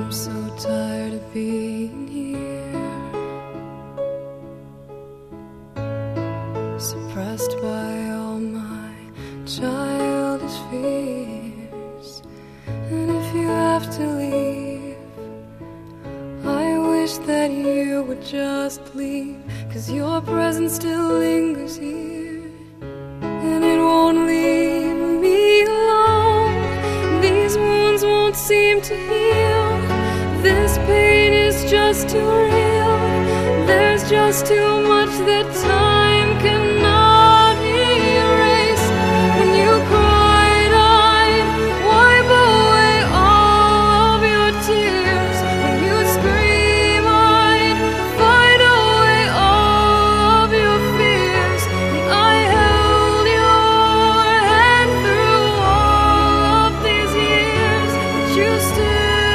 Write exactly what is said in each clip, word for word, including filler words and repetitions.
I'm so tired of being here, suppressed by all my childish fears. And if you have to leave, I wish that you would just leave, 'cause your presence still lingers here, and it won't leave me alone. These wounds won't seem to heal. This pain is just too real. There's just too much that time cannot erase. When you cried, I'd wipe away all of your tears. When you scream, I'd fight away all of your fears. And I held your hand through all of these years, but you still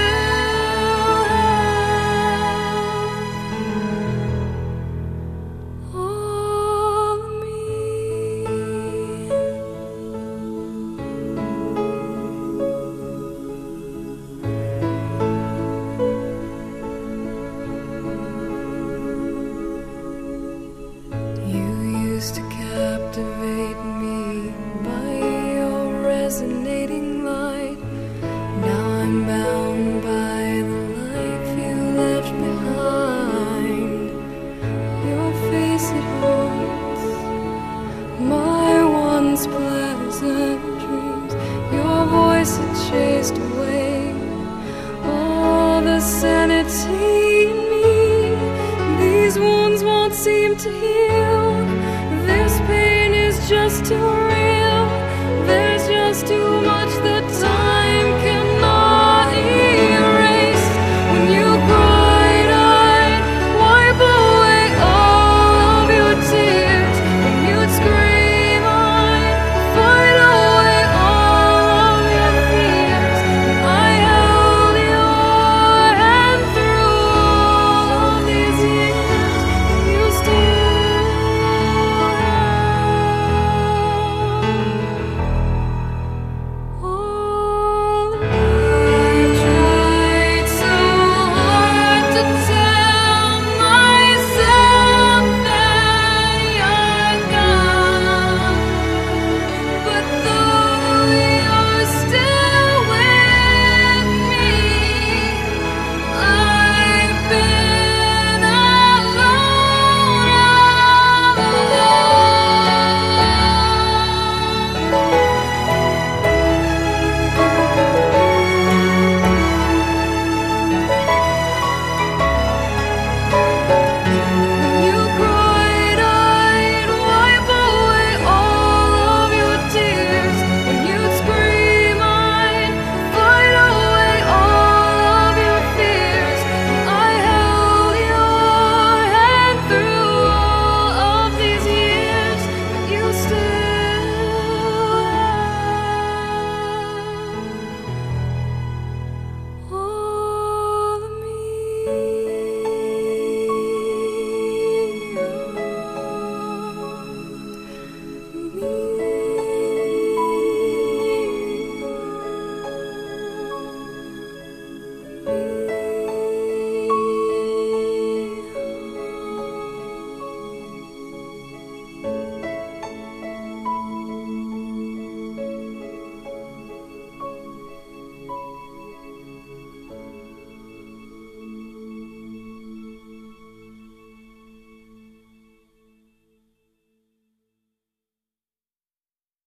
to captivate me by your resonating light. Now I'm bound by the life you left behind. Your face, it haunts my once pleasant dreams. Your voice, it chased away all the sanity in me. These wounds won't seem to heal. This pain is just too